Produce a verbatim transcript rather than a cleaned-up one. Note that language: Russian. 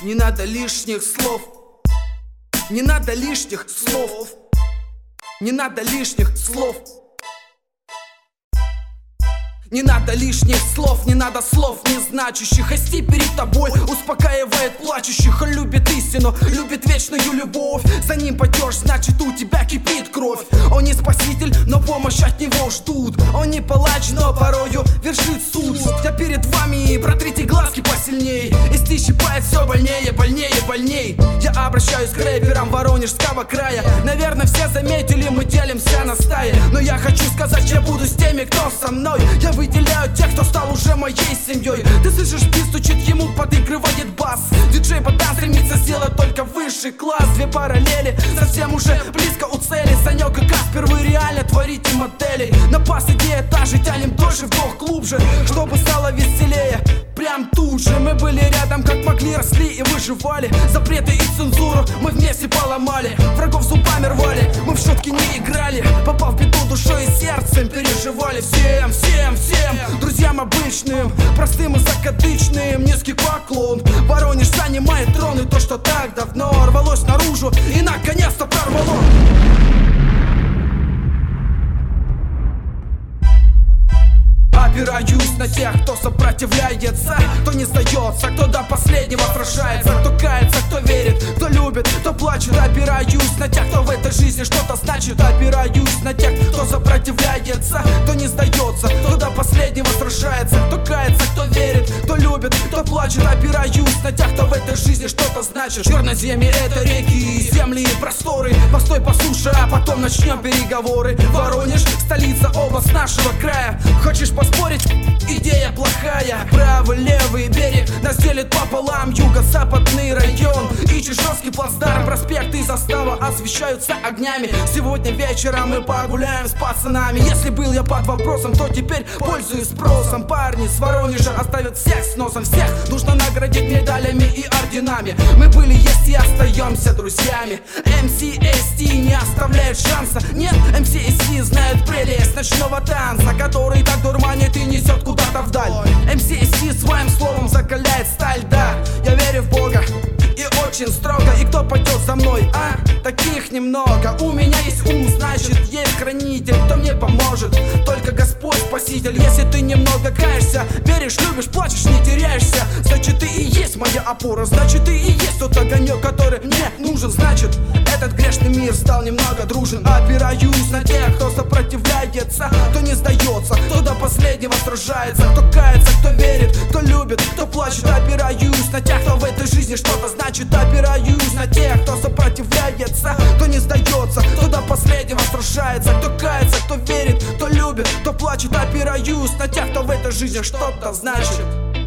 Не надо лишних слов. Не надо лишних слов. Не надо лишних слов. Не надо лишних слов, не надо слов не значащих. Хости перед тобой успокаивает плачущих. Он любит истину, любит вечную любовь. За ним пойдешь, значит у тебя кипит кровь. Он не спаситель, но помощь от него ждут. Он не палач, но порою вершит суд. Я перед вами, протрите глазки посильней. Исти щипает все больнее, больнее, больней. Я обращаюсь к рэперам Воронежского края. Наверное, все заметили, мы делимся на стае. Но я хочу сказать, я буду с теми, кто со мной. Я выделяю тех, кто стал уже моей семьей. Ты слышишь, бит стучит, ему подыгрывает бас. Диджей Богдан стремится сделать только высший класс. Две параллели, совсем уже близко у цели. Санек и Каспер, вы реально творите модели. На пас идея та же, тянем дольше, вдох глубже, чтобы стало веселее. Прям тут же мы были рядом, как могли, росли и выживали. Запреты и цензуру мы вместе поломали. Врагов зубами рвали, мы в шутки не играли. Попав в беду душой и сердцем переживали. Всем, всем, всем друзьям обычным, простым и закадычным низкий поклон. Воронеж занимает трон, и то, что так давно рвалось наружу и наконец-то прорвало. Опираюсь на тех, кто сопротивляется, кто не сдается, кто до последнего сражается, кто кается, кто верит, кто любит, кто плачет. Опираюсь на тех, кто в этой жизни что-то значит. Опираюсь на тех, кто сопротивляется, кто не сдается, кто до последнего сражается, кто кается, кто верит, кто любит, кто плачет. Опираюсь на тех, кто в этой жизни что-то значит. Черноземье — это реки, земли и просторы. Постой, послушай, а потом начнем переговоры. Воронеж — столица, область нашего края. Хочешь поспорить? Идея плохая. Правый, левый берег нас делит пополам. Юго-западный район и Чижовский плацдарм. Проспект и застава освещаются огнями. Сегодня вечером мы погуляем с пацанами. Если был я под вопросом, то теперь пользуюсь спросом. Парни с Воронежа оставят всех с носом. Всех нужно наградить медалями и орденами. Мы были, есть и остаемся друзьями. эм си эс ти не оставляет шанса. Нет, эм си эс ти знают прелесть ночного танца, который так дурманит и несет куда-то вдаль. эм си эс ти своим словом закаляет сталь. Да, я верю в Бога и очень строго. И кто пойдет за мной, а? Таких немного. У меня есть ум, значит есть хранитель, кто мне поможет. Только Господь Спаситель. Если ты немного каешься, веришь, любишь, плачешь, не теряешься, значит ты и есть моя опора. Значит ты и есть тот огонек, который мне нужен. Значит этот грешный мир стал немного дружен. Опираюсь на тех, кто сопротивляется, кто не сдается, кто до последнего сражается, кто кается, кто верит, кто любит, кто плачет. Опираюсь на тех, кто в этой жизни что-то значит. Опираюсь на тех, кто сопротивляется, кто не сдается, кто до последнего сражается, кто кается, кто верит, кто любит, кто плачет. Опираюсь на тех, кто в этой жизни что-то значит.